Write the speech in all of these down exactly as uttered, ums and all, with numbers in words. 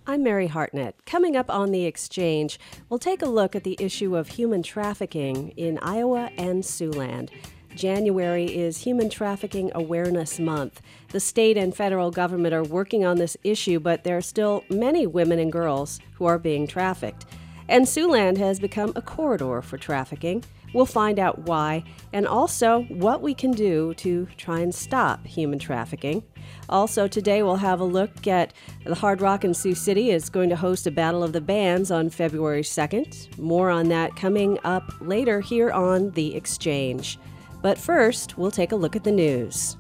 I'm Mary Hartnett. Coming up on The Exchange, we'll take a look at the issue of human trafficking in Iowa and Siouxland. January is Human Trafficking Awareness Month. The state and federal government are working on this issue, but there are still many women and girls who are being trafficked. And Siouxland has become a corridor for trafficking. We'll find out why, and also what we can do to try and stop human trafficking. Also, today we'll have a look at the Hard Rock in Sioux City is going to host a Battle of the Bands on February second. More on that coming up later here on The Exchange. But first, we'll take a look at the news.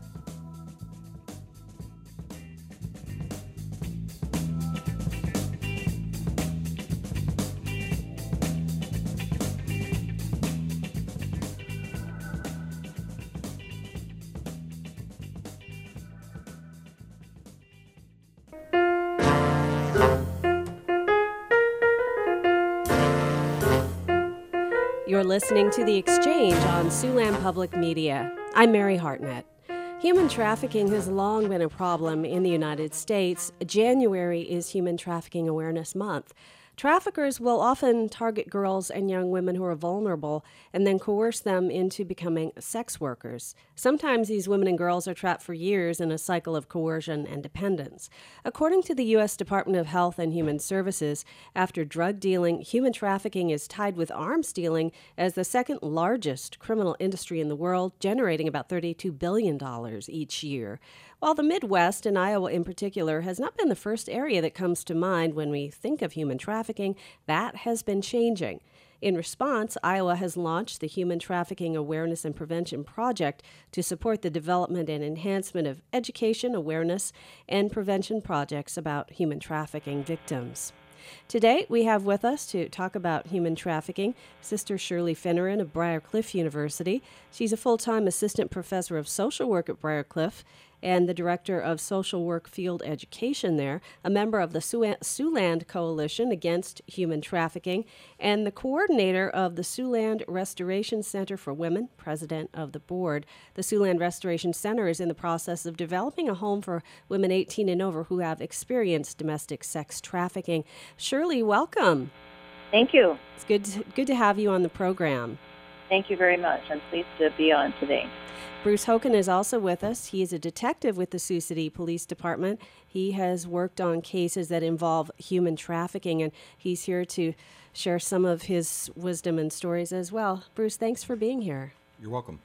You're listening to The Exchange on Siouxland Public Media. I'm Mary Hartnett. Human trafficking has long been a problem in the United States. January is Human Trafficking Awareness Month. Traffickers will often target girls and young women who are vulnerable and then coerce them into becoming sex workers. Sometimes these women and girls are trapped for years in a cycle of coercion and dependence. According to the U S Department of Health and Human Services, after drug dealing, human trafficking is tied with arms dealing as the second largest criminal industry in the world, generating about thirty-two billion dollars each year. While the Midwest, and Iowa in particular, has not been the first area that comes to mind when we think of human trafficking, that has been changing. In response, Iowa has launched the Human Trafficking Awareness and Prevention Project to support the development and enhancement of education, awareness, and prevention projects about human trafficking victims. Today, we have with us to talk about human trafficking Sister Shirley Finneran of Briar Cliff University. She's a full-time assistant professor of social work at Briar Cliff and the director of social work field education there, a member of the Siouxland Coalition Against Human Trafficking, and the coordinator of the Siouxland Restoration Center for Women, president of the board. The Siouxland Restoration Center is in the process of developing a home for women eighteen and over who have experienced domestic sex trafficking. Shirley, welcome. Thank you. It's good to, good to have you on the program. Thank you very much. I'm pleased to be on today. Bruce Hoken is also with us. He is a detective with the Sioux City Police Department. He has worked on cases that involve human trafficking, and he's here to share some of his wisdom and stories as well. Bruce, thanks for being here. You're welcome.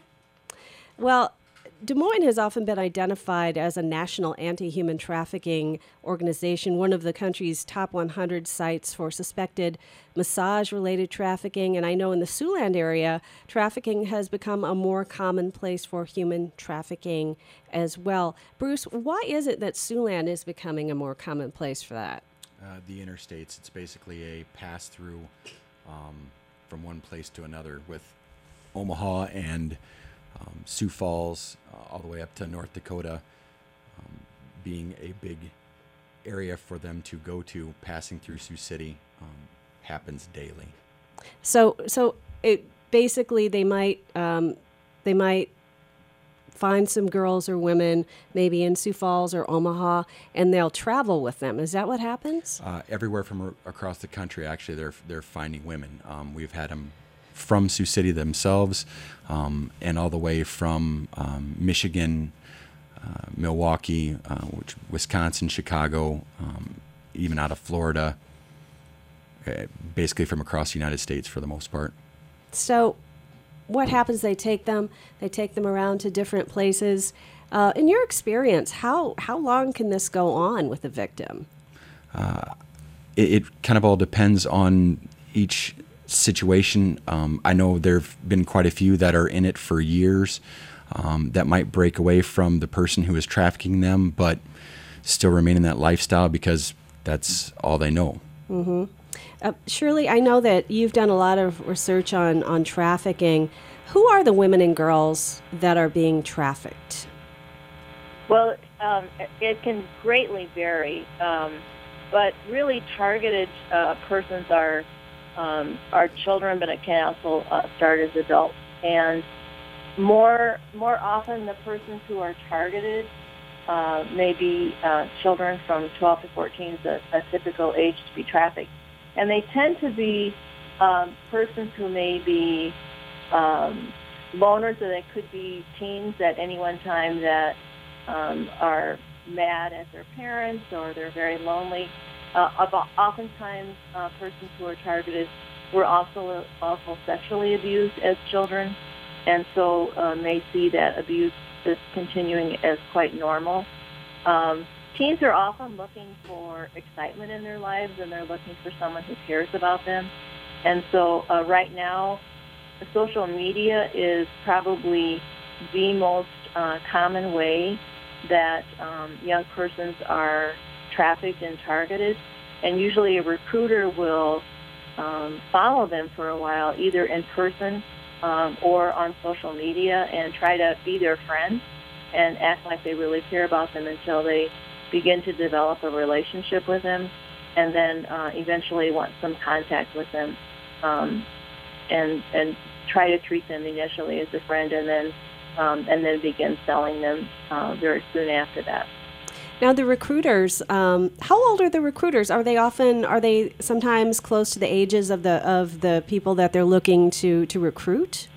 Well, Des Moines has often been identified as a national anti-human trafficking organization, one of the country's top one hundred sites for suspected massage-related trafficking. And I know in the Siouxland area, trafficking has become a more common place for human trafficking as well. Bruce, why is it that Siouxland is becoming a more common place for that? Uh, the interstates, it's basically a pass-through um, from one place to another, with Omaha and Um, Sioux Falls, uh, all the way up to North Dakota, um, being a big area for them to go to. Passing through Sioux City um, happens daily. So, so it basically they might um, they might find some girls or women maybe in Sioux Falls or Omaha, and they'll travel with them. Is that what happens? Uh, everywhere from r- across the country, actually, they're they're finding women. Um, we've had them from Sioux City themselves, um, and all the way from um, Michigan, uh, Milwaukee, uh, which, Wisconsin, Chicago, um, even out of Florida, uh, basically from across the United States for the most part. So what happens? They take them, they take them around to different places. Uh, in your experience, how, how long can this go on with a victim? Uh, it, it kind of all depends on each situation. Um, I know there have been quite a few that are in it for years um, that might break away from the person who is trafficking them, but still remain in that lifestyle because that's all they know. Mm-hmm. Uh, Shirley, I know that you've done a lot of research on, on trafficking. Who are the women and girls that are being trafficked? Well, um, it can greatly vary, um, but really targeted uh, persons are Um, our children, but it can also uh, start as adults. And more more often, the persons who are targeted uh, maybe uh, children from twelve to fourteen is a, a typical age to be trafficked. And they tend to be um, persons who may be um, loners, or they could be teens at any one time that um, are mad at their parents, or they're very lonely. Uh, about, oftentimes, uh, persons who are targeted were also also sexually abused as children, and so uh, may see that abuse is continuing as quite normal. Um, teens are often looking for excitement in their lives, and they're looking for someone who cares about them. And so uh, right now, social media is probably the most uh, common way that um, young persons are trafficked and targeted. And usually a recruiter will um, follow them for a while, either in person um, or on social media, and try to be their friend and act like they really care about them until they begin to develop a relationship with them, and then uh, eventually want some contact with them, um, and and try to treat them initially as a friend, and then um, and then begin selling them uh, very soon after that. Now, the recruiters, um, how old are the recruiters? Are they often, are they sometimes close to the ages of the of the people that they're looking to, to recruit?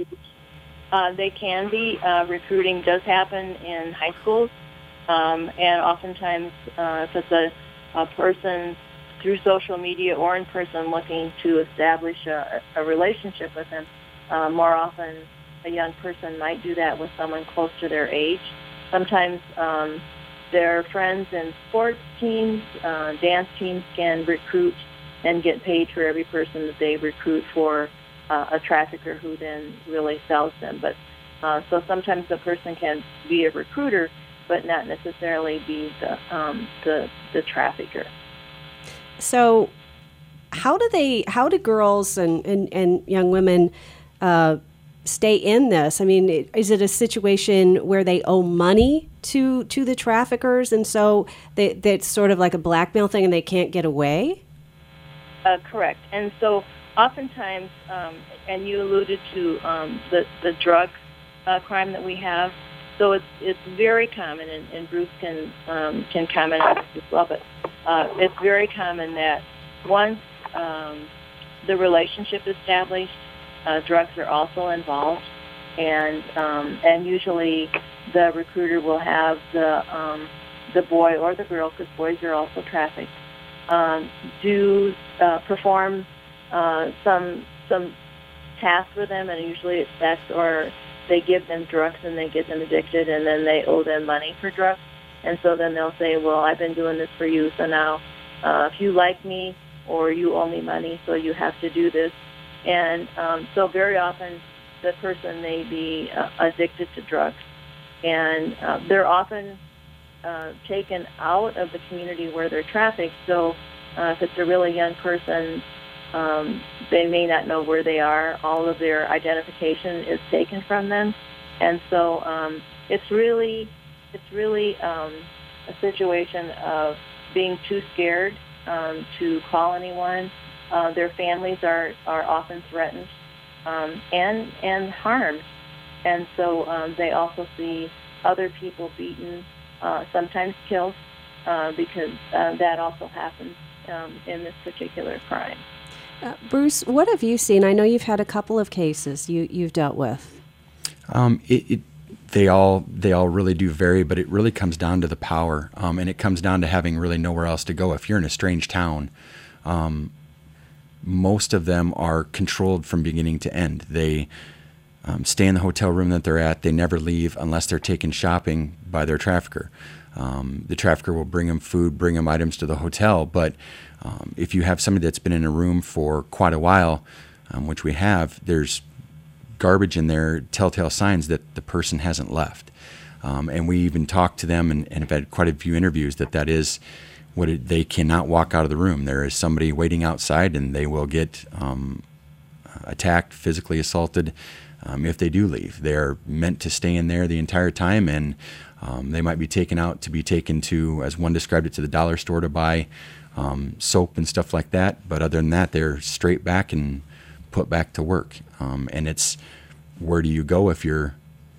Uh, they can be. Uh, recruiting does happen in high schools, um, and oftentimes uh, if it's a, a person through social media or in person looking to establish a, a relationship with them, uh, more often a young person might do that with someone close to their age. Sometimes um, their friends in sports teams, uh, dance teams can recruit and get paid for every person that they recruit for uh, a trafficker who then really sells them. But uh, so sometimes the person can be a recruiter, but not necessarily be the um, the, the trafficker. So, how do they? How do girls and and, and young women uh, stay in this? I mean, is it a situation where they owe money to to the traffickers, and so they, that's sort of like a blackmail thing, and they can't get away? Uh, correct. And so oftentimes, um, and you alluded to um, the the drug uh, crime that we have. So it's it's very common, and, and Bruce can um, can comment on this as well. But uh, it's very common that once um, the relationship is established, uh, drugs are also involved, and um, and usually the recruiter will have the um, the boy or the girl, because boys are also trafficked, um, do uh, perform uh, some some task with them, and usually it's sex, or they give them drugs and they get them addicted, and then they owe them money for drugs. And so then they'll say, well, I've been doing this for you, so now uh, if you like me, or you owe me money, so you have to do this. And um, so very often the person may be uh, addicted to drugs, and uh, they're often uh, taken out of the community where they're trafficked. So uh, if it's a really young person, Um, they may not know where they are. All of their identification is taken from them, and so um, it's really, it's really um, a situation of being too scared um, to call anyone. Uh, their families are, are often threatened um, and and harmed, and so um, they also see other people beaten, uh, sometimes killed, uh, because uh, that also happens um, in this particular crime. Uh, Bruce, what have you seen? I know you've had a couple of cases you, you've dealt with. Um, it, it, they all they all really do vary, but it really comes down to the power, um, and it comes down to having really nowhere else to go. If you're in a strange town, um, most of them are controlled from beginning to end. They um, stay in the hotel room that they're at. They never leave unless they're taken shopping by their trafficker. Um, the trafficker will bring them food, bring them items to the hotel, but Um, if you have somebody that's been in a room for quite a while, um, which we have, there's garbage in there, telltale signs that the person hasn't left. Um, and we even talked to them and, and have had quite a few interviews that that is what it, they cannot walk out of the room. There is somebody waiting outside, and they will get um, attacked, physically assaulted um, if they do leave. They're meant to stay in there the entire time, and um, they might be taken out to be taken to, as one described it, to the dollar store to buy Um, soap and stuff like that, but other than that, they're straight back and put back to work. Um, and it's, where do you go if you're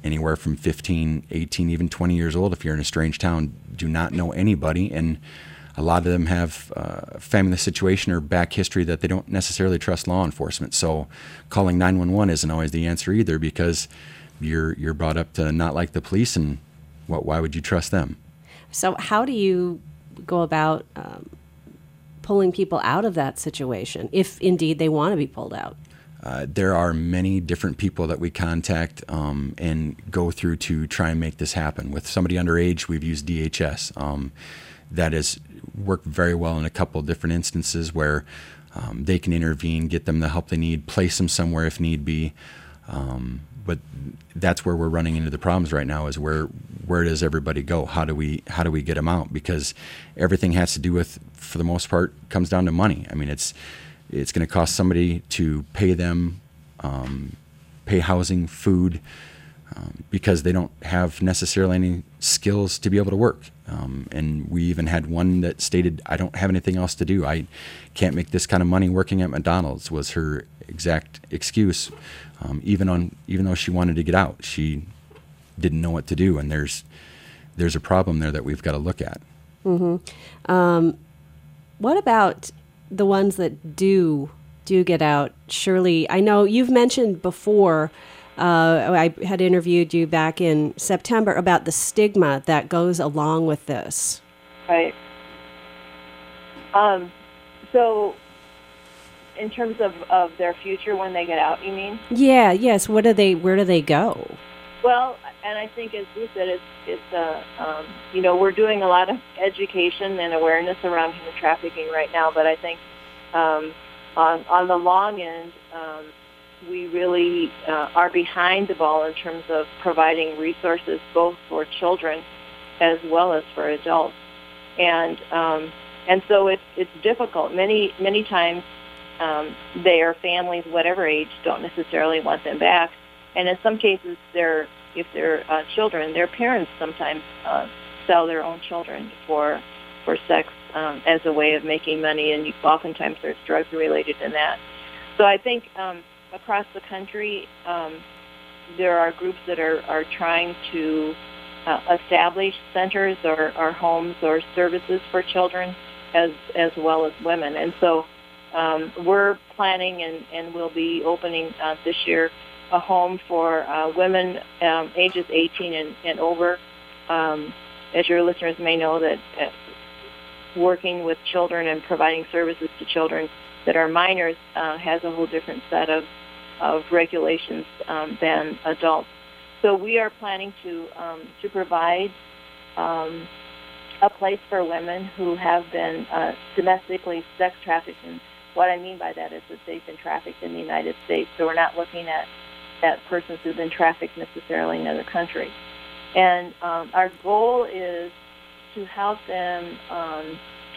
anywhere from fifteen, eighteen, even twenty years old if you're in a strange town, do not know anybody, and a lot of them have uh, family situation or back history that they don't necessarily trust law enforcement. So calling nine one one isn't always the answer either, because you're you're brought up to not like the police, and what why would you trust them? So how do you go about um, pulling people out of that situation, if indeed they want to be pulled out? Uh, there are many different people that we contact um, and go through to try and make this happen. With somebody underage, we've used D H S. Um, that has worked very well in a couple of different instances where um, they can intervene, get them the help they need, place them somewhere if need be. Um, but that's where we're running into the problems right now, is where where does everybody go? How do we how do we get them out? Because everything has to do with, for the most part, comes down to money. I mean, it's it's going to cost somebody to pay them, um, pay housing, food, um, because they don't have necessarily any skills to be able to work. Um, and we even had one that stated, "I don't have anything else to do. I can't make this kind of money working at McDonald's," was her exact excuse. Um, even on even though she wanted to get out, she didn't know what to do, and there's there's a problem there that we've got to look at. Mm-hmm. Um, what about the ones that do do get out? Shirley, I know you've mentioned before. Uh, I had interviewed you back in September about the stigma that goes along with this. Right. Um, so, in terms of, of their future when they get out, you mean? Yeah. Yes. What do they? Where do they go? Well, and I think, as you said, it's it's uh, um, you know, we're doing a lot of education and awareness around human trafficking right now, but I think um, on on the long end, um, we really uh, are behind the ball in terms of providing resources both for children as well as for adults, and um, and so it's it's difficult. Many many times, um, their families, whatever age, don't necessarily want them back. And in some cases, they're, if they're uh, children, their parents sometimes uh, sell their own children for for sex um, as a way of making money, and oftentimes there's drugs related in that. So I think um, across the country, um, there are groups that are, are trying to uh, establish centers or, or homes or services for children as as well as women. And so um, we're planning and, and we'll be opening uh, this year a home for uh, women um, ages eighteen and, and over. Um, as your listeners may know, that uh, working with children and providing services to children that are minors uh, has a whole different set of, of regulations um, than adults. So we are planning to um, to provide um, a place for women who have been uh, domestically sex trafficked. And what I mean by that is that they've been trafficked in the United States. So we're not looking at at persons who've been trafficked necessarily in another country. And um, our goal is to help them um,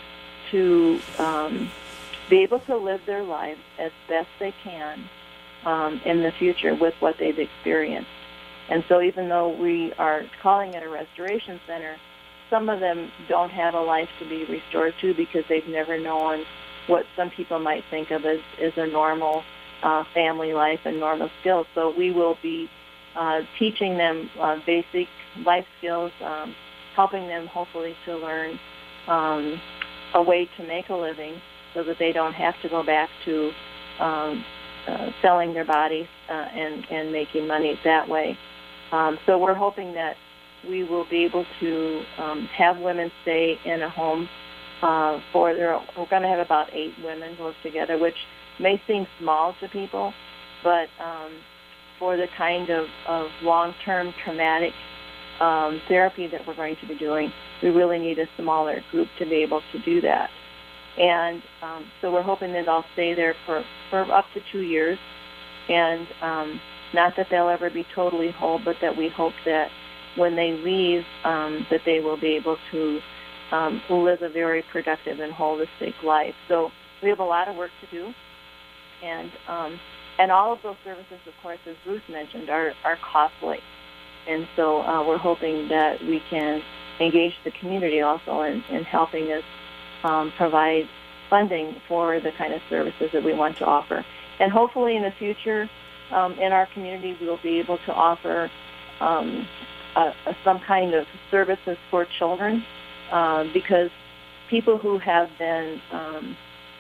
to um, be able to live their lives as best they can um, in the future with what they've experienced. And so even though we are calling it a restoration center, some of them don't have a life to be restored to because they've never known what some people might think of as, as a normal Uh, family life and normal skills. So we will be uh, teaching them uh, basic life skills, um, helping them hopefully to learn um, a way to make a living so that they don't have to go back to um, uh, selling their bodies uh, and, and making money that way. Um, so we're hoping that we will be able to um, have women stay in a home uh, for their, we're going to have about eight women live together, which may seem small to people, but um, for the kind of, of long-term traumatic um, therapy that we're going to be doing, we really need a smaller group to be able to do that. And um, so we're hoping that they'll stay there for, for up to two years, and um, not that they'll ever be totally whole, but that we hope that when they leave, um, that they will be able to um, live a very productive and holistic life. So we have a lot of work to do. And um, and all of those services, of course, as Ruth mentioned, are, are costly. And so uh, we're hoping that we can engage the community also in, in helping us um, provide funding for the kind of services that we want to offer. And hopefully in the future, um, in our community, we'll be able to offer um, uh, some kind of services for children, uh, because people who have been um,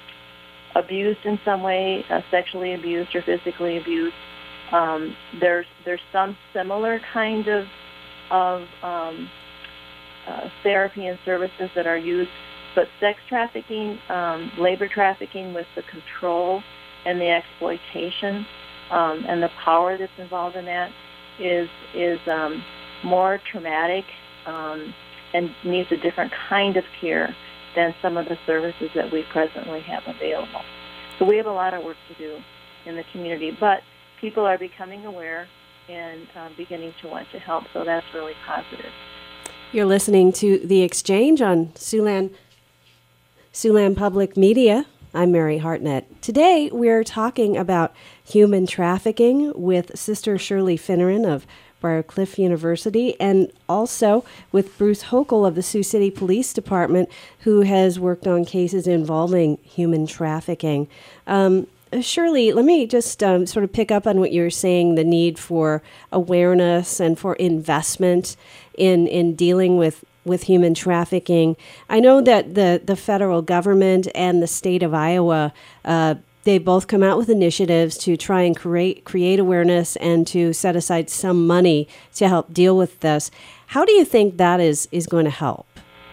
abused in some way, uh, sexually abused or physically abused, um, there's there's some similar kind of of um, uh, therapy and services that are used, but sex trafficking, um, labor trafficking with the control and the exploitation um, and the power that's involved in that is is um, more traumatic um, and needs a different kind of care than some of the services that we presently have available. So we have a lot of work to do in the community, but people are becoming aware and uh, beginning to want to help, so that's really positive. You're listening to The Exchange on Siouxland, Siouxland Public Media. I'm Mary Hartnett. Today we're talking about human trafficking with Sister Shirley Finneran of Briarcliff University, and also with Bruce Hochul of the Sioux City Police Department, who has worked on cases involving human trafficking. Um, Shirley, let me just um, sort of pick up on what you were saying, the need for awareness and for investment in, in dealing with, with human trafficking. I know that the, the federal government and the state of Iowa, uh, they both come out with initiatives to try and create create awareness and to set aside some money to help deal with this. How do you think that is, is going to help?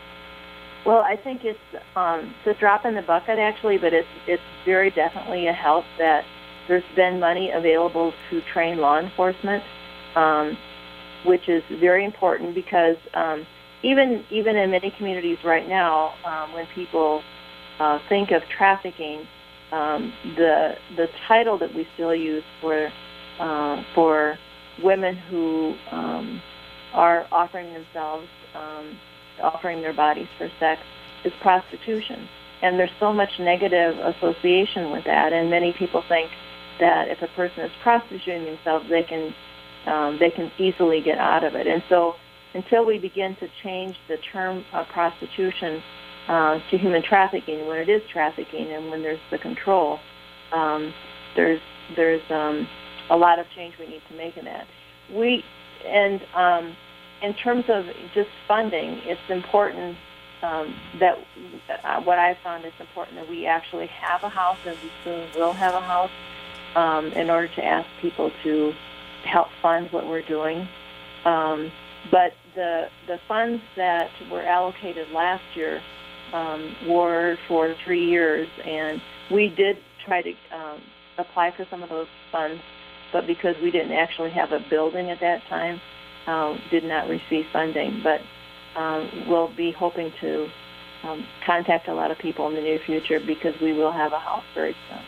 Well, I think it's um, it's a drop in the bucket, actually, but it's it's very definitely a help that there's been money available to train law enforcement, um, which is very important because um, even even in many communities right now, um, when people uh, think of trafficking, um, the the title that we still use for uh, for women who um, are offering themselves. Um, offering their bodies for sex is prostitution. And there's so much negative association with that, and many people think that if a person is prostituting themselves, they can um, they can easily get out of it. And so until we begin to change the term of prostitution uh, to human trafficking, when it is trafficking and when there's the control, um, there's there's um, a lot of change we need to make in that. We and um, In terms of just funding, it's important um, that uh, what I found is important that we actually have a house, and we soon will have a house, um, in order to ask people to help fund what we're doing. Um, but the the funds that were allocated last year um, were for three years, and we did try to um, apply for some of those funds, but because we didn't actually have a building at that time, Uh, did not receive funding, but um, we'll be hoping to um, contact a lot of people in the near future because we will have a house very soon.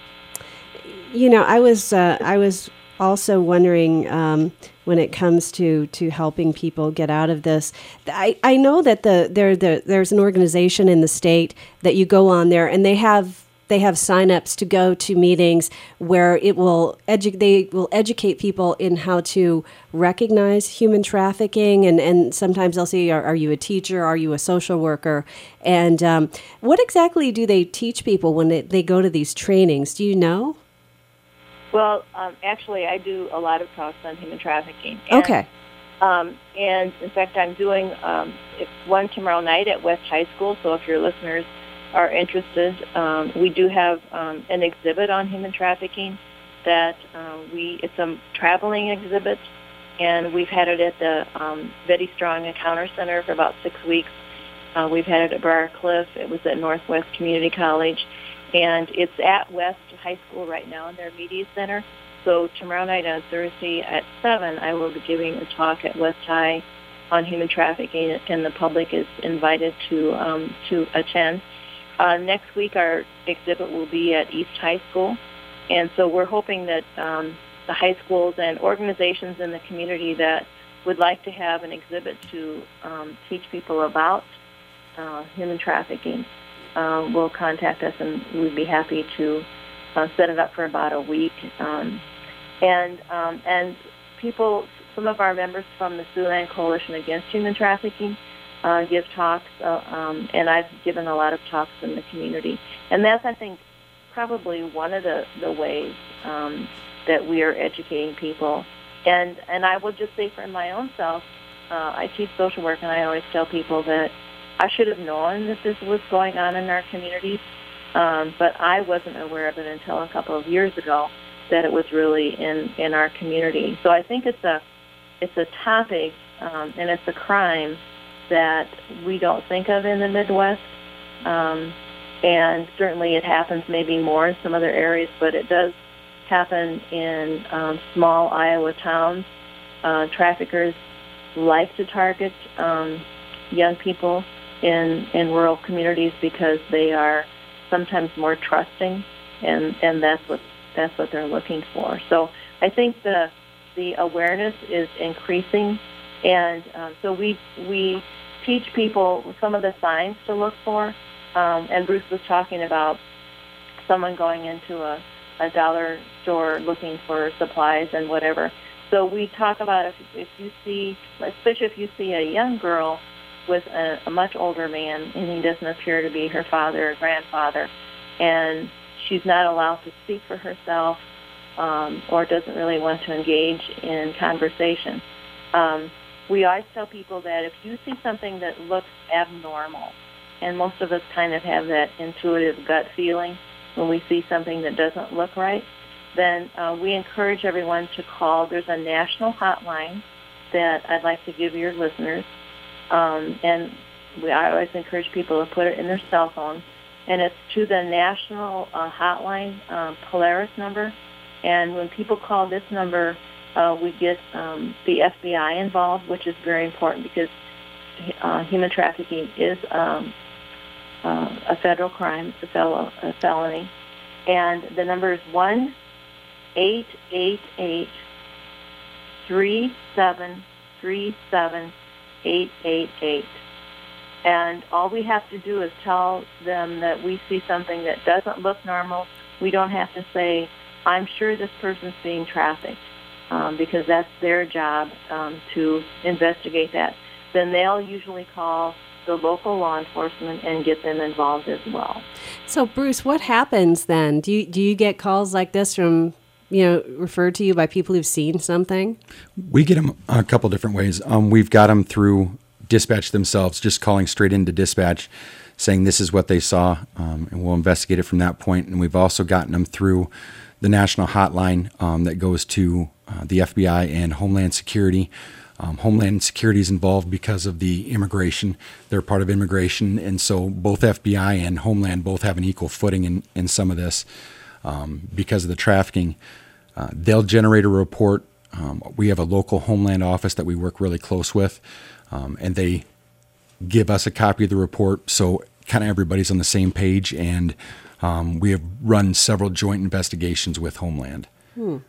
You know, I was uh, I was also wondering um, when it comes to, to helping people get out of this. I, I know that the there the, there's an organization in the state that you go on there, and they have. They have sign-ups to go to meetings where it will edu- they will educate people in how to recognize human trafficking, and, and sometimes they'll say, are, are you a teacher? Are you a social worker? And um, what exactly do they teach people when they, they go to these trainings? Do you know? Well, um, actually, I do a lot of talks on human trafficking. And, okay. Um, and, in fact, I'm doing um, one tomorrow night at West High School, so if your listeners are interested, um, we do have um, an exhibit on human trafficking that uh, we, it's a traveling exhibit, and we've had it at the um, Betty Strong Encounter Center for about six weeks. Uh, we've had it at Briarcliff. It was at Northwest Community College, and it's at West High School right now in their media center. So tomorrow night on Thursday at seven, I will be giving a talk at West High on human trafficking, and the public is invited to um, to attend. Uh, next week, our exhibit will be at East High School, and so we're hoping that um, the high schools and organizations in the community that would like to have an exhibit to um, teach people about uh, human trafficking uh, will contact us, and we'd be happy to uh, set it up for about a week. Um, and um, and people, some of our members from the Siouxland Coalition Against Human Trafficking Uh, give talks, uh, um, and I've given a lot of talks in the community. And that's, I think, probably one of the, the ways um, that we are educating people and and I will just say for my own self, uh, I teach social work, and I always tell people that I should have known that this was going on in our communities, um, but I wasn't aware of it until a couple of years ago that it was really in, in our community. So I think it's a it's a topic um, and it's a crime that we don't think of in the Midwest, um, and certainly it happens maybe more in some other areas, but it does happen in um, small Iowa towns. Uh, traffickers like to target um, young people in in rural communities because they are sometimes more trusting, and, and that's what that's what they're looking for. So I think the the awareness is increasing, and um, so we we teach people some of the signs to look for. Um, and Bruce was talking about someone going into a, a dollar store looking for supplies and whatever. So we talk about if, if you see, especially if you see a young girl with a, a much older man and he doesn't appear to be her father or grandfather, and she's not allowed to speak for herself, um, or doesn't really want to engage in conversation. Um, we always tell people that if you see something that looks abnormal, and most of us kind of have that intuitive gut feeling when we see something that doesn't look right, then uh, we encourage everyone to call. There's a national hotline that I'd like to give your listeners, um, and we, I always encourage people to put it in their cell phone, and it's to the national uh, hotline uh, Polaris number. And when people call this number, uh, we get um, the F B I involved, which is very important because uh, human trafficking is um, uh, a federal crime, it's a, fel- a felony. And the number is one eight eight eight, three seven three seven, eight eight eight. And all we have to do is tell them that we see something that doesn't look normal. We don't have to say, I'm sure this person's being trafficked, um, because that's their job um, to investigate that. Then they'll usually call the local law enforcement and get them involved as well. So, Bruce, what happens then? Do you, do you get calls like this from, you know, referred to you by people who've seen something? We get them a couple different ways. Um, we've got them through dispatch themselves, just calling straight into dispatch, saying this is what they saw, um, and we'll investigate it from that point. And we've also gotten them through the national hotline um, that goes to uh, the F B I and Homeland Security. Um, Homeland Security is involved because of the immigration. They're part of immigration, and so both F B I and Homeland both have an equal footing in, in some of this um, because of the trafficking. Uh, they'll generate a report. Um, we have a local Homeland office that we work really close with, um, and they give us a copy of the report, so kind of everybody's on the same page, and um, we have run several joint investigations with Homeland. Hmm.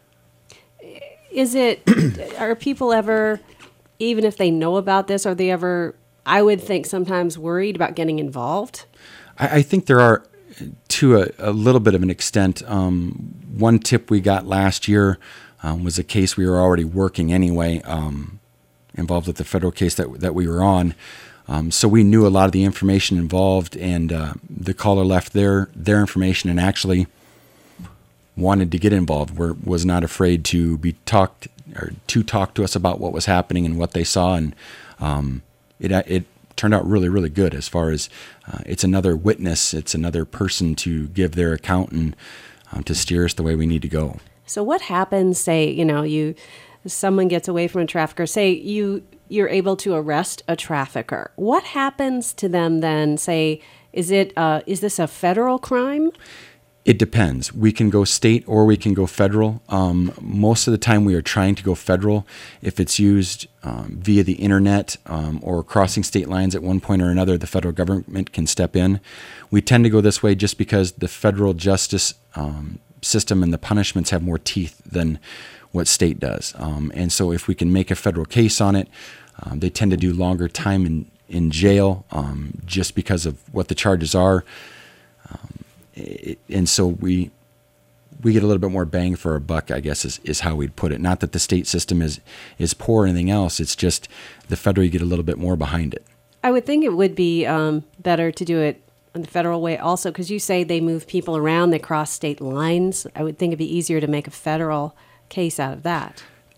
Is it, are people ever, even if they know about this, are they ever, I would think sometimes worried about getting involved? I, I think there are, to a, a little bit of an extent. Um, one tip we got last year um, was a case we were already working anyway, um, involved with the federal case that that we were on. Um, so we knew a lot of the information involved, and uh, the caller left their their information and actually wanted to get involved. Were was not afraid to be talked or to talk to us about what was happening and what they saw, and um, it it turned out really really good as far as uh, it's another witness, it's another person to give their account and um, to steer us the way we need to go. So what happens? Say you know you someone gets away from a trafficker. Say you. You're able to arrest a trafficker. What happens to them then? Say, is it uh, is this a federal crime? It depends. We can go state or we can go federal. Um, most of the time we are trying to go federal. If it's used um, via the internet um, or crossing state lines at one point or another, the federal government can step in. We tend to go this way just because the federal justice um, system and the punishments have more teeth than what state does. Um, and so if we can make a federal case on it, um, they tend to do longer time in, in jail um, just because of what the charges are. Um, it, and so we we get a little bit more bang for our buck, I guess, is, is how we'd put it. Not that the state system is, is poor or anything else. It's just the federal, you get a little bit more behind it. I would think it would be um, better to do it in the federal way also, because you say they move people around, they cross state lines. I would think it'd be easier to make a federal case out of that.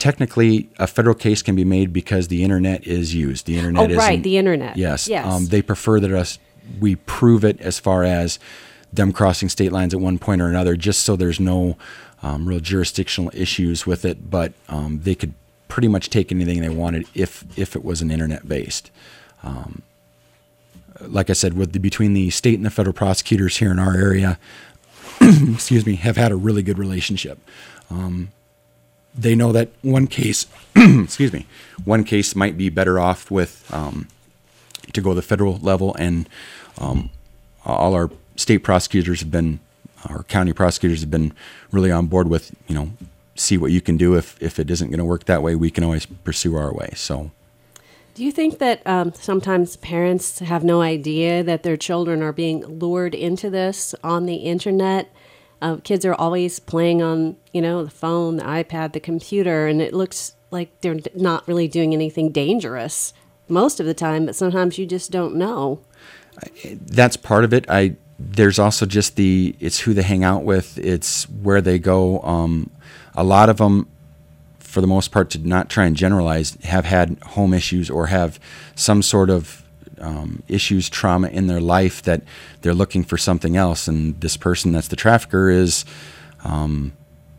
technically, a federal case can be made because the internet is used. The internet oh, is right, the internet. Yes. Yes. Um, they prefer that us we prove it as far as them crossing state lines at one point or another, just so there's no um, real jurisdictional issues with it. But um, they could pretty much take anything they wanted if if it was an internet based. Um, like I said, with the, between the state and the federal prosecutors here in our area, excuse me, have had a really good relationship. Um, they know that one case, excuse me, one case might be better off with um, to go the federal level, and um, all our state prosecutors have been, our county prosecutors have been really on board with, you know, see what you can do. If if it isn't going to work that way, we can always pursue our way. So. Do you think that um, sometimes parents have no idea that their children are being lured into this on the internet? Uh, kids are always playing on, you know, the phone, the iPad, the computer, and it looks like they're not really doing anything dangerous most of the time, but sometimes you just don't know. That's part of it. I there's also just the, it's who they hang out with, it's where they go. Um, a lot of them, for the most part, to not try and generalize, have had home issues or have some sort of um, issues, trauma in their life that they're looking for something else. And this person that's the trafficker is um,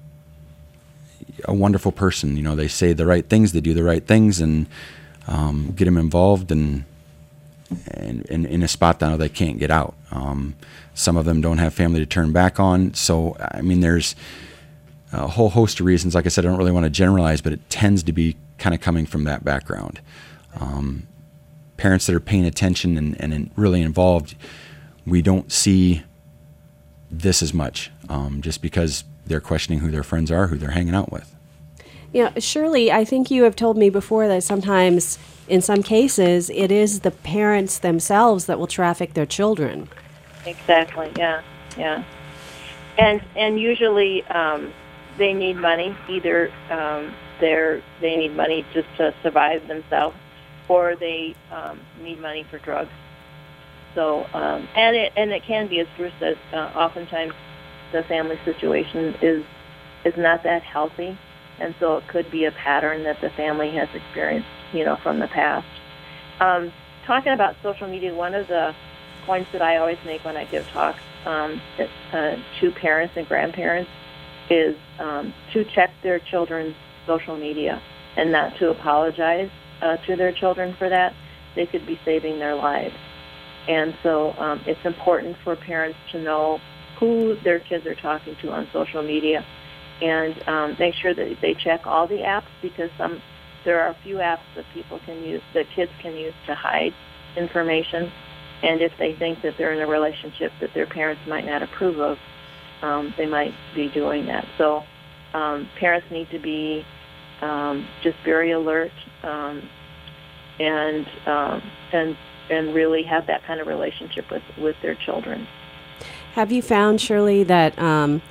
a wonderful person. You know, they say the right things, they do the right things, and um, get them involved and, and, and in a spot that they can't get out. Um, some of them don't have family to turn back on. So, I mean, there's a whole host of reasons. Like I said, I don't really want to generalize, but it tends to be kind of coming from that background. Um, parents that are paying attention and, and really involved, we don't see this as much, um, just because they're questioning who their friends are, who they're hanging out with. Yeah, Shirley, I think you have told me before that sometimes, in some cases, it is the parents themselves that will traffic their children. Exactly. Yeah. Yeah. And and usually um, they need money. Either um, they're they need money just to survive themselves, or they um, need money for drugs. So um, and it and it can be, as Bruce says, uh, oftentimes the family situation is is not that healthy, and so it could be a pattern that the family has experienced, you know, from the past. Um, talking about social media, one of the points that I always make when I give talks um, uh, to parents and grandparents is um, to check their children's social media and not to apologize uh, to their children for that. They could be saving their lives. And so um, it's important for parents to know who their kids are talking to on social media, and um, make sure that they check all the apps, because some there are a few apps that people can use, that kids can use to hide information. And if they think that they're in a relationship that their parents might not approve of, um, they might be doing that. So um, parents need to be um, just very alert um, and um, and and really have that kind of relationship with, with their children. Have you found, Shirley, that um,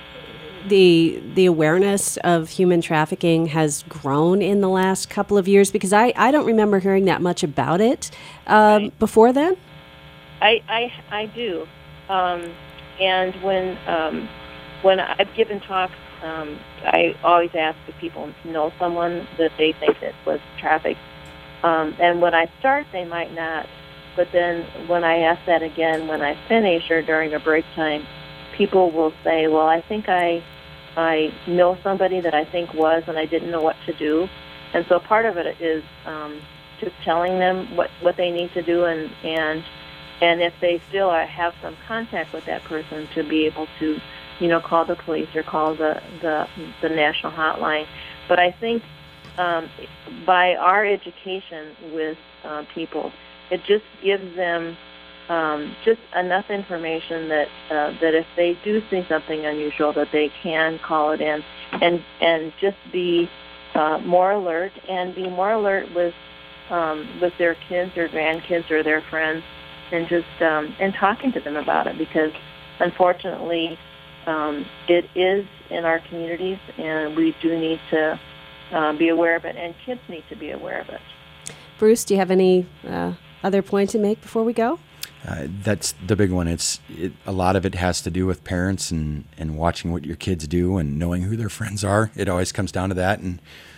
the the awareness of human trafficking has grown in the last couple of years? Because I, I don't remember hearing that much about it um, right. before then. I, I, I do. Um, and when um, when I've given talks, um, I always ask if people know someone that they think that was trafficked. Um, and when I start, they might not. But then when I ask that again, when I finish or during a break time, people will say, well, I think I I know somebody that I think was, and I didn't know what to do. And so part of it is um, just telling them what, what they need to do, and, and and if they still are, have some contact with that person, to be able to, you know, call the police or call the, the, the national hotline. But I think um, by our education with uh, people, it just gives them um, just enough information that uh, that if they do see something unusual, that they can call it in, and and just be uh, more alert, and be more alert with um, with their kids or grandkids or their friends, and just um, and talking to them about it, because unfortunately um, it is in our communities, and we do need to uh, be aware of it, and kids need to be aware of it. Bruce, do you have any uh, other point to make before we go? Uh, that's the big one. It's it, a lot of it has to do with parents and, and watching what your kids do and knowing who their friends are. It always comes down to that. And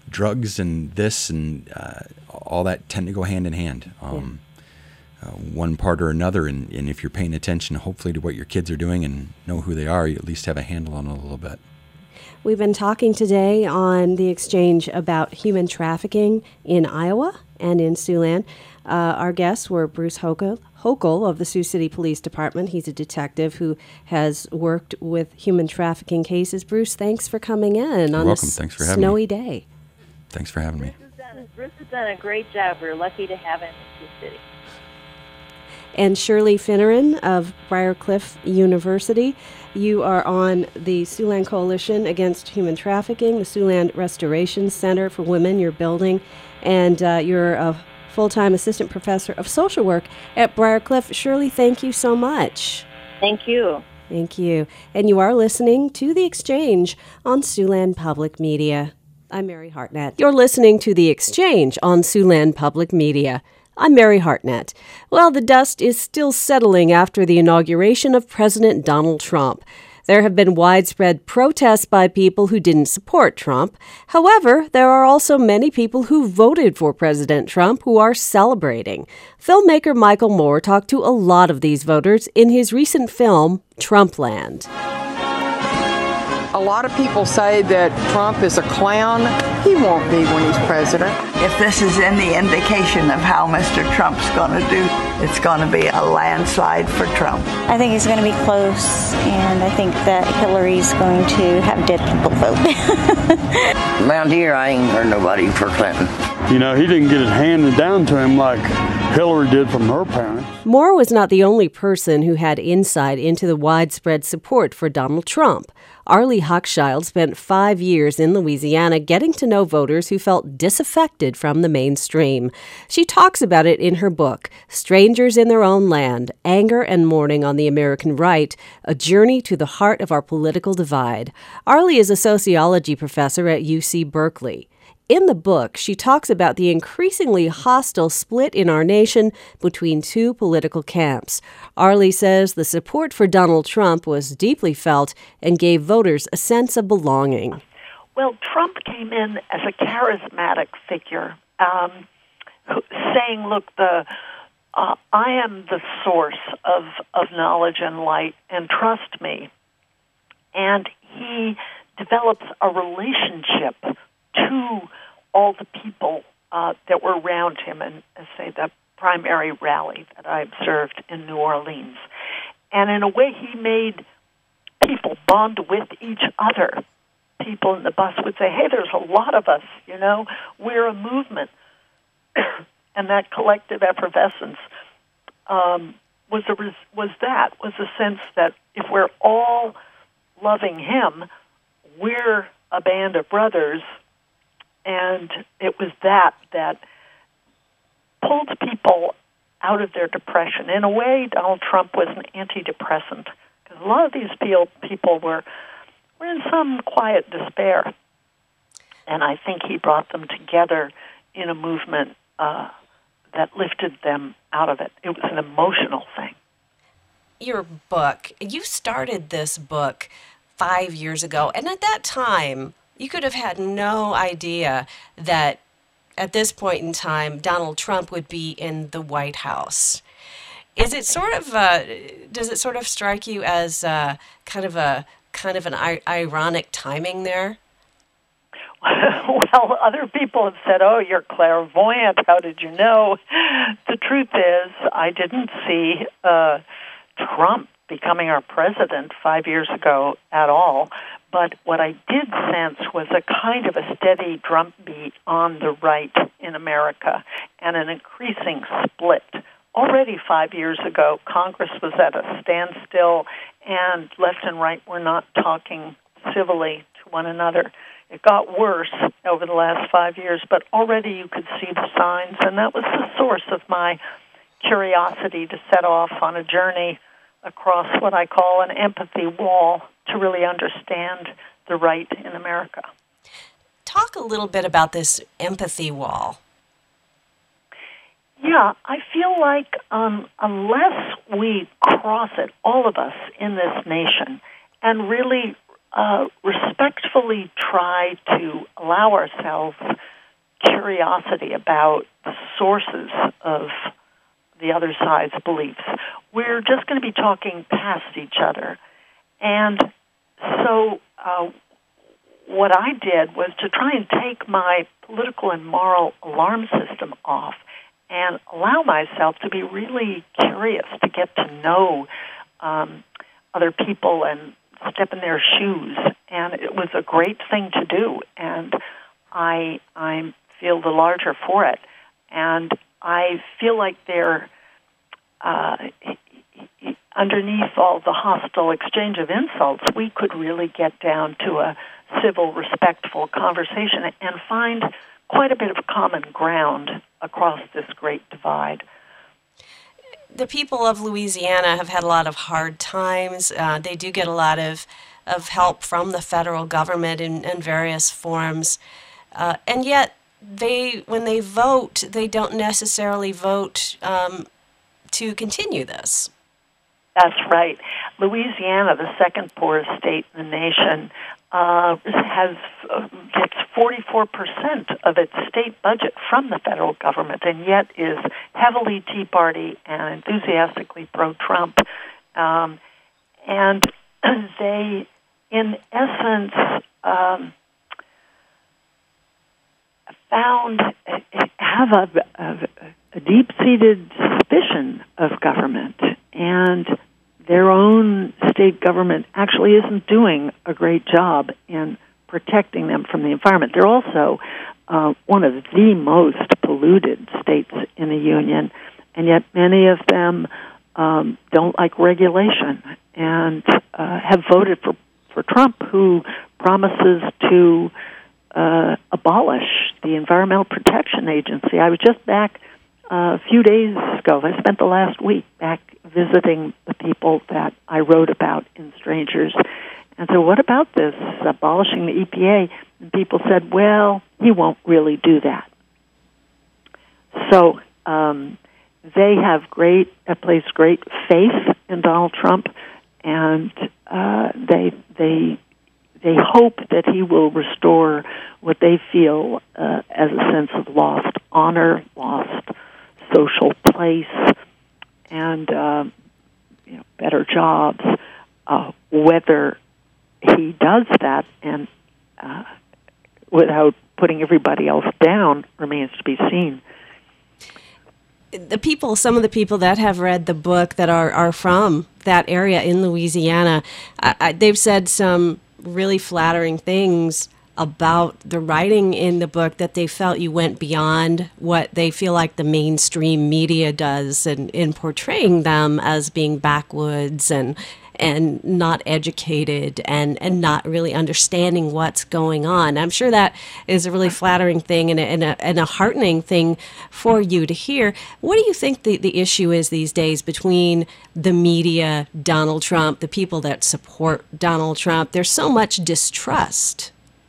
drugs and this and uh, all that tend to go hand in hand. Um, yeah. uh, one part or another, and, and if you're paying attention, hopefully, to what your kids are doing and know who they are, you at least have a handle on it a little bit. We've been talking today on The Exchange about human trafficking in Iowa and in Siouxland. Uh, our guests were Bruce Hochul, Hochul of the Sioux City Police Department. He's a detective who has worked with human trafficking cases. Bruce, thanks for coming in You're on welcome. this Thanks for having snowy me. day. Thanks for having me. Bruce has, done, Bruce has done a great job. We're lucky to have him in Sioux City. And Shirley Finneran of Briarcliff University. You are on the Siouxland Coalition Against Human Trafficking, the Siouxland Restoration Center for Women you're building, and uh, you're a full-time assistant professor of social work at Briarcliff. Shirley, thank you so much. Thank you. Thank you. And you are listening to The Exchange on Siouxland Public Media. I'm Mary Hartnett. You're listening to The Exchange on Siouxland Public Media. I'm Mary Hartnett. Well, the dust is still settling after the inauguration of President Donald Trump. There have been widespread protests by people who didn't support Trump. However, there are also many people who voted for President Trump who are celebrating. Filmmaker Michael Moore talked to a lot of these voters in his recent film, Trumpland. A lot of people say that Trump is a clown. He won't be when he's president. If this is any indication of how Mister Trump's going to do, it's going to be a landslide for Trump. I think it's going to be close, and I think that Hillary's going to have dead people vote. Around here, I ain't heard nobody for Clinton. You know, he didn't get it handed down to him like Hillary did from her parents. Moore was not the only person who had insight into the widespread support for Donald Trump. Arlie Hochschild spent five years in Louisiana getting to know voters who felt disaffected from the mainstream. She talks about it in her book, Strangers in Their Own Land, Anger and Mourning on the American Right, A Journey to the Heart of Our Political Divide. Arlie is a sociology professor at U C Berkeley. In the book, she talks about the increasingly hostile split in our nation between two political camps. Arlie says the support for Donald Trump was deeply felt and gave voters a sense of belonging. Well, Trump came in as a charismatic figure, um, saying, look, the uh, I am the source of, of knowledge and light, and trust me. And he develops a relationship to all the people uh, that were around him in, uh, say, the primary rally that I observed in New Orleans. And in a way, he made people bond with each other. People in the bus would say, hey, there's a lot of us, you know, we're a movement. And that collective effervescence um, was, a res- was that, was a sense that if we're all loving him, we're a band of brothers. And it was that that pulled people out of their depression. In a way, Donald Trump was an antidepressant, because a lot of these people were, were in some quiet despair. And I think he brought them together in a movement uh, that lifted them out of it. It was an emotional thing. Your book, you started this book five years ago, and at that time, you could have had no idea that at this point in time, Donald Trump would be in the White House. Is it sort of, uh, does it sort of strike you as uh, kind of a kind of an I- ironic timing there? Well, other people have said, oh, you're clairvoyant. How did you know? The truth is, I didn't see uh, Trump becoming our president five years ago at all. But what I did sense was a kind of a steady drumbeat on the right in America and an increasing split. Already five years ago, Congress was at a standstill, and left and right were not talking civilly to one another. It got worse over the last five years, but already you could see the signs, and that was the source of my curiosity to set off on a journey across what I call an empathy wall to really understand the right in America. Talk a little bit about this empathy wall. Yeah, I feel like um, unless we cross it, all of us in this nation, and really uh, respectfully try to allow ourselves curiosity about the sources of the other side's beliefs. We're just going to be talking past each other. And so uh, what I did was to try and take my political and moral alarm system off and allow myself to be really curious, to get to know um, other people and step in their shoes. And it was a great thing to do, and I I feel the larger for it. And I feel like they're uh, underneath all the hostile exchange of insults, we could really get down to a civil, respectful conversation and find quite a bit of common ground across this great divide. The people of Louisiana have had a lot of hard times. Uh, they do get a lot of, of help from the federal government in, in various forms. Uh, and yet, they when they vote, they don't necessarily vote um, to continue this. That's right. Louisiana, the second poorest state in the nation, uh, has uh, gets forty-four percent of its state budget from the federal government, and yet is heavily Tea Party and enthusiastically pro-Trump. Um, and they, in essence, um, found have a, a, a deep-seated suspicion of government, and their own state government actually isn't doing a great job in protecting them from the environment. They're also uh, one of the most polluted states in the Union, and yet many of them um, don't like regulation and uh, have voted for, for Trump, who promises to uh, abolish the Environmental Protection Agency. I was just back uh, a few days ago. I spent the last week back visiting the people that I wrote about in Strangers. And so what about this, abolishing the E P A? And people said, well, he won't really do that. So um, they have great, uh, placed great faith in Donald Trump, and uh, they they they hope that he will restore what they feel uh, as a sense of lost honor, lost social place, and uh, you know, better jobs. Uh, whether he does that and uh, without putting everybody else down remains to be seen. The people, some of the people that have read the book that are, are from that area in Louisiana, I, I, they've said some really flattering things about the writing in the book, that they felt you went beyond what they feel like the mainstream media does in, in portraying them as being backwoods and and not educated and, and not really understanding what's going on. I'm sure that is a really flattering thing and a, and a, and a heartening thing for you to hear. What do you think the, the issue is these days between the media, Donald Trump, the people that support Donald Trump? There's so much distrust.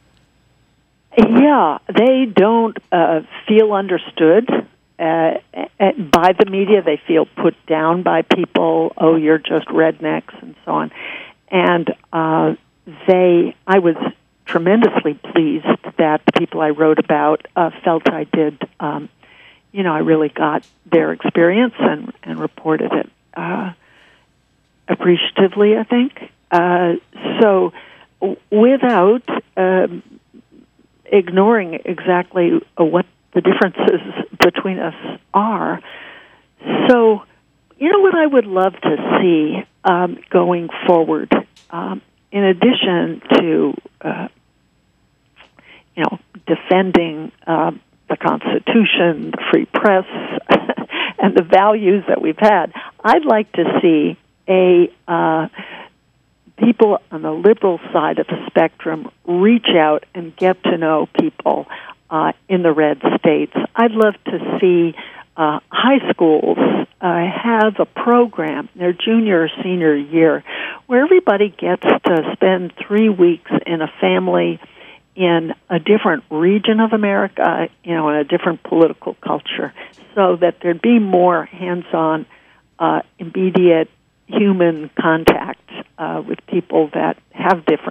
Yeah, they don't uh, feel understood uh, by the media. They feel put down by people. Oh, you're just rednecks and so on. And uh, they, I was tremendously pleased that the people I wrote about uh, felt I did, um, you know, I really got their experience and, and reported it uh, appreciatively, I think. Uh, so without Um, ignoring exactly what the differences between us are. So, you know what I would love to see um, going forward, um, in addition to, uh, you know, defending uh, the Constitution, the free press, and the values that we've had, I'd like to see a uh, people on the liberal side of the spectrum reach out and get to know people uh, in the red states. I'd love to see uh, high schools uh, have a program, their junior or senior year, where everybody gets to spend three weeks in a family in a different region of America, you know, in a different political culture, so that there'd be more hands-on, uh, immediate human contact uh, with people that have different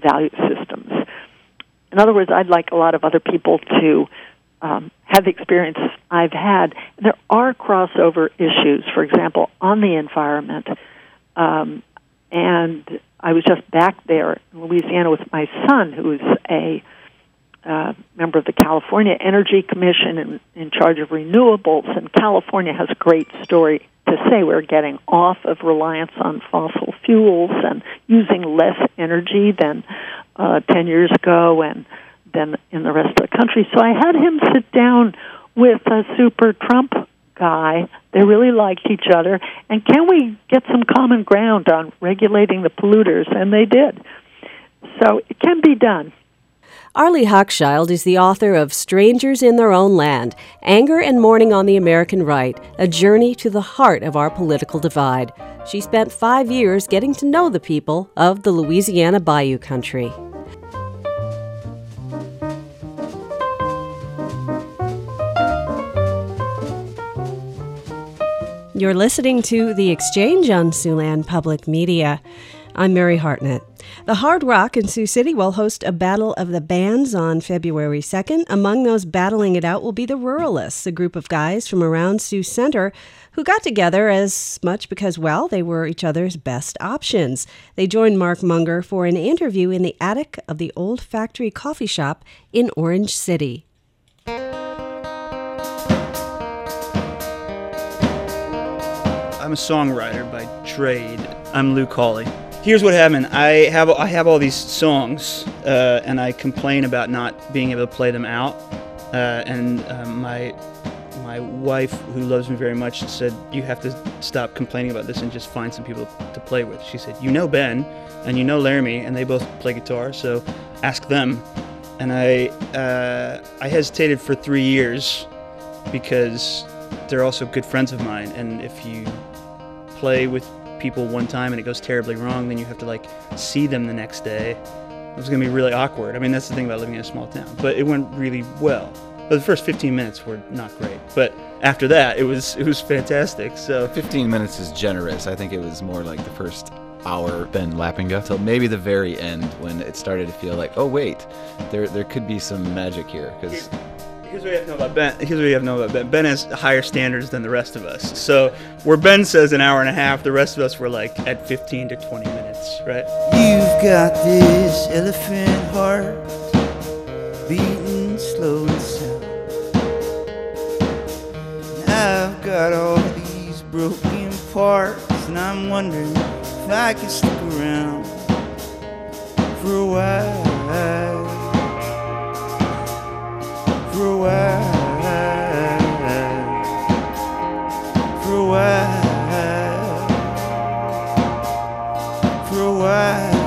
value systems. In other words, I'd like a lot of other people to um, have the experience I've had. There are crossover issues, for example, on the environment. Um, and I was just back there in Louisiana with my son, who is a uh, member of the California Energy Commission in, in charge of renewables. And California has a great story to say. We're getting off of reliance on fossil fuels and using less energy than uh, ten years ago and than in the rest of the country. So I had him sit down with a super Trump guy. They really liked each other. And can we get some common ground on regulating the polluters? And they did. So it can be done. Arlie Hochschild is the author of Strangers in Their Own Land, Anger and Mourning on the American Right, a journey to the heart of our political divide. She spent five years getting to know the people of the Louisiana Bayou Country. You're listening to The Exchange on Siouxland Public Media. I'm Mary Hartnett. The Hard Rock in Sioux City will host a Battle of the Bands on February second. Among those battling it out will be the Ruralists, a group of guys from around Sioux Center who got together as much because, well, they were each other's best options. They joined Mark Munger for an interview in the attic of the Old Factory Coffee Shop in Orange City. I'm a songwriter by trade. I'm Luke Hawley. Here's what happened. I have I have all these songs, uh, and I complain about not being able to play them out. Uh, and uh, my my wife, who loves me very much, said, "You have to stop complaining about this and just find some people to play with." She said, "You know Ben, and you know Laramie, and they both play guitar, so ask them." And I uh, I hesitated for three years because they're also good friends of mine, and if you play with people one time and it goes terribly wrong, then you have to like see them the next day. It was going to be really awkward. I mean, that's the thing about living in a small town. But it went really well. But the first fifteen minutes were not great. But after that, it was it was fantastic. So fifteen minutes is generous. I think it was more like the first hour Ben Lappinga till maybe the very end when it started to feel like, oh wait, there there could be some magic here. Because Here's what you have to know about Ben. Here's what you have to know about Ben. Ben has higher standards than the rest of us. So where Ben says an hour and a half, the rest of us were like at fifteen to twenty minutes, right? You've got this elephant heart beating slow and sound. And I've got all these broken parts, and I'm wondering if I can stick around for a while. For a while, for a while, for a while.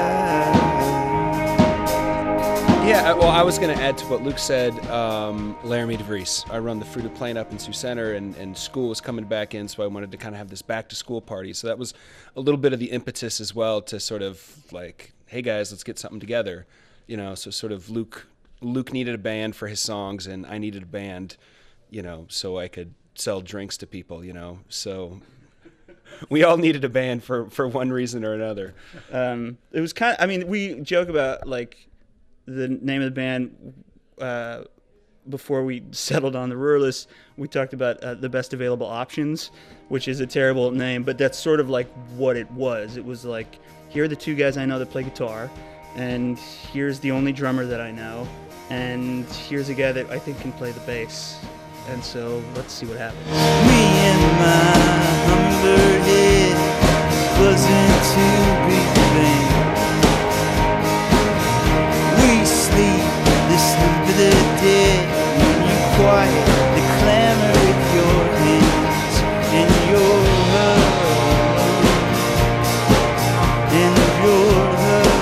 Yeah, well, I was going to add to what Luke said. Um, Laramie DeVries. I run the Fruited Plain up in Sioux Center, and, and school was coming back in, so I wanted to kind of have this back-to-school party. So that was a little bit of the impetus as well to sort of like, hey guys, let's get something together. You know, so sort of Luke... Luke needed a band for his songs, and I needed a band, you know, so I could sell drinks to people, you know. So we all needed a band for, for one reason or another. Um, it was kind of, I mean, we joke about, like, the name of the band uh, before we settled on the Ruralists. We talked about uh, the best available options, which is a terrible name, but that's sort of like what it was. It was like, here are the two guys I know that play guitar, and here's the only drummer that I know, and here's a guy that I think can play the bass, and so let's see what happens. Me and my hummingbird head buzzing to Big Bang. We sleep the sleep of the dead when you quiet the clamor of your hands and your love and your love.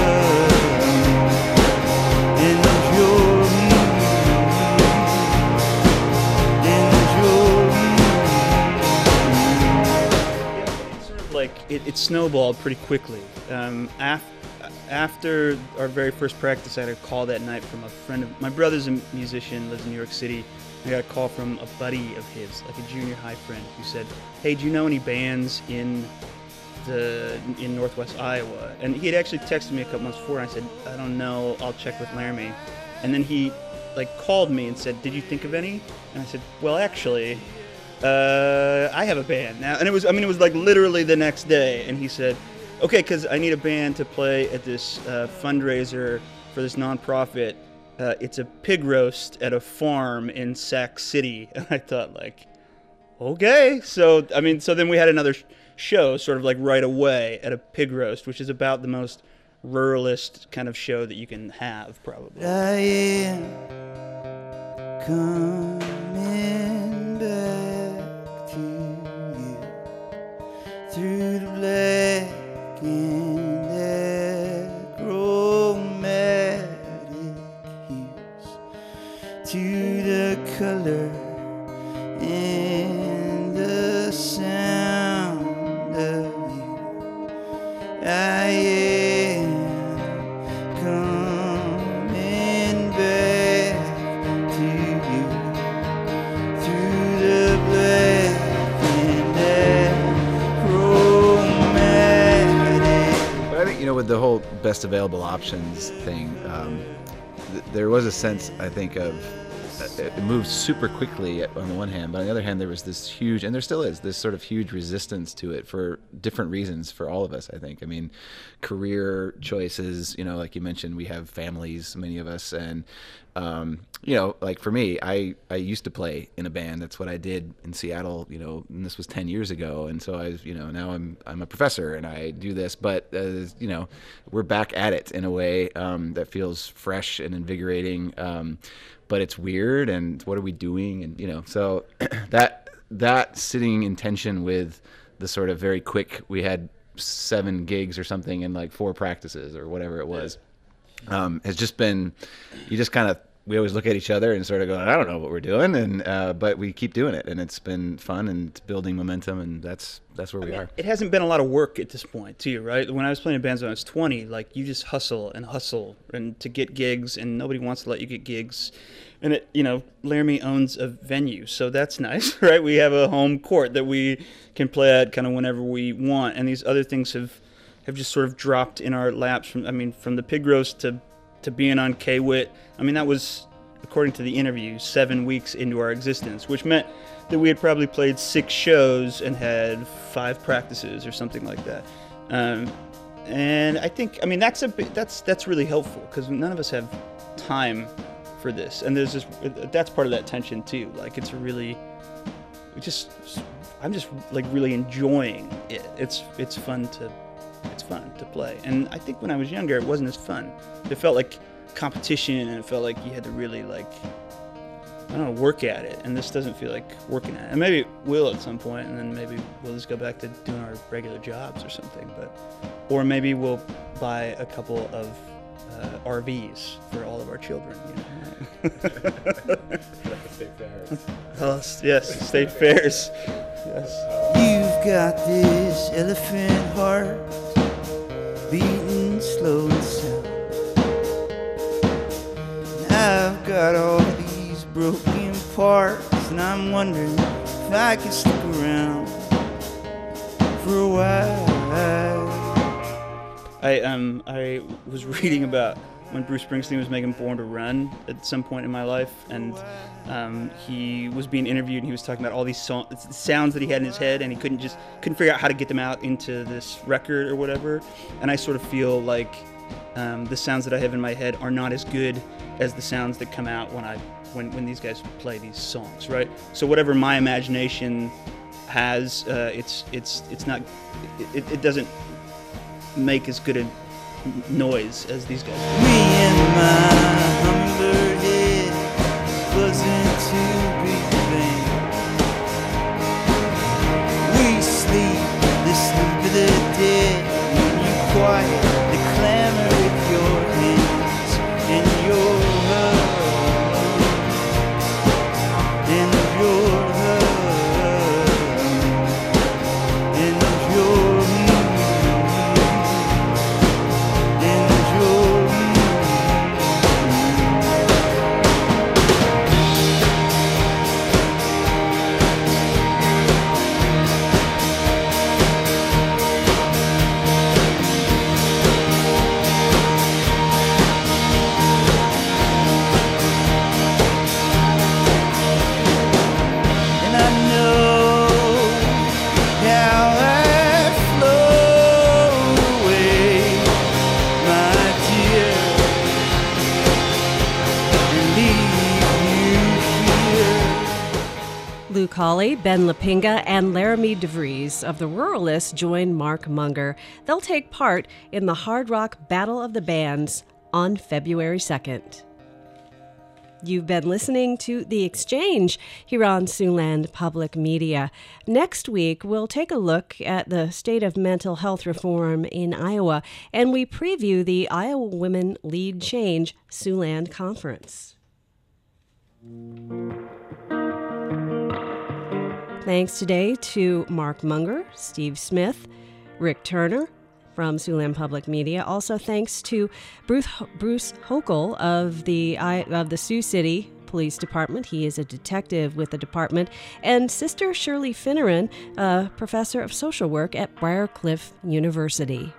Like it, it snowballed pretty quickly. Um, af- after our very first practice, I had a call that night from a friend of my brother's a musician, lives in New York City. I got a call from a buddy of his, like a junior high friend, who said, "Hey, do you know any bands in uh, in Northwest Iowa. And he had actually texted me a couple months before, and I said, I don't know, I'll check with Laramie. And then he like called me and said, did you think of any? And I said, well, actually, uh, I have a band now. And it was, I mean, it was like literally the next day. And he said, okay, because I need a band to play at this uh, fundraiser for this nonprofit. Uh, it's a pig roast at a farm in Sac City. And I thought, like, okay. So, I mean, so then we had another sh- show sort of like right away at a pig roast, which is about the most ruralist kind of show that you can have, probably. I am coming back to you through the black and achromatic hues, to the color and the sound of you. I am coming back to you through the black and achromatic. But I think, you know, with the whole best available options thing, um, th- there was a sense, I think, of it moved super quickly on the one hand, but on the other hand, there was this huge, and there still is, this sort of huge resistance to it for different reasons for all of us, I think. I mean, career choices, you know, like you mentioned, we have families, many of us, and, um, you know, like for me, I, I used to play in a band. That's what I did in Seattle, you know, and this was ten years ago. And so I was, you know, now I'm I'm a professor and I do this, but, uh, you know, we're back at it in a way um, that feels fresh and invigorating. Um, but it's weird, and what are we doing? And, you know, so that that sitting in tension with the sort of very quick, we had seven gigs or something and like four practices or whatever it was, um, has just been, you just kind of, we always look at each other and sort of go, I don't know what we're doing, and uh, but we keep doing it, and it's been fun and it's building momentum, and that's that's where we are. It hasn't been a lot of work at this point, too, right? When I was playing in bands when I was twenty, like you just hustle and hustle and to get gigs, and nobody wants to let you get gigs. And it, you know, Laramie owns a venue, so that's nice, right? We have a home court that we can play at kind of whenever we want, and these other things have have just sort of dropped in our laps. From I mean, from the pig roast to to being on K-W I T. I mean, that was, according to the interview, seven weeks into our existence, which meant that we had probably played six shows and had five practices or something like that. Um, and I think, I mean, that's a bit, that's that's really helpful, because none of us have time for this, and there's this, that's part of that tension too. Like, it's really, we just, I'm just like really enjoying it. It's it's fun to. It's fun to play. And I think when I was younger, it wasn't as fun. It felt like competition, and it felt like you had to really, like, I don't know, work at it. And this doesn't feel like working at it. And maybe it will at some point, and then maybe we'll just go back to doing our regular jobs or something. But, or maybe we'll buy a couple of uh, R Vs for all of our children. You know? State fairs. Oh, yes, state fairs. Yes. You've got this elephant heart beating slow and sound. And I've got all these broken parts, and I'm wondering if I can stick around for a while. I um I was reading about when Bruce Springsteen was making Born to Run at some point in my life, and um, he was being interviewed, and he was talking about all these song, sounds that he had in his head, and he couldn't just couldn't figure out how to get them out into this record or whatever. And I sort of feel like um, the sounds that I have in my head are not as good as the sounds that come out when I when when these guys play these songs, right? So whatever my imagination has, uh, it's it's it's not it, it doesn't make as good a noise as these guys. Me and my hummingbird head buzzing to Big Bang. We sleep the sleep of the dead when you quiet the clamor with your hands and your hug and your hug and your Cawley, Ben Lapinga, and Laramie DeVries of the Ruralists join Mark Munger. They'll take part in the Hard Rock Battle of the Bands on February second. You've been listening to The Exchange here on Siouxland Public Media. Next week, we'll take a look at the state of mental health reform in Iowa, and we preview the Iowa Women Lead Change Siouxland Conference. Thanks today to Mark Munger, Steve Smith, Rick Turner from Siouxland Public Media. Also thanks to Bruce, Bruce Hochul of the of the Sioux City Police Department. He is a detective with the department. And Sister Shirley Finneran, a professor of social work at Briarcliff University.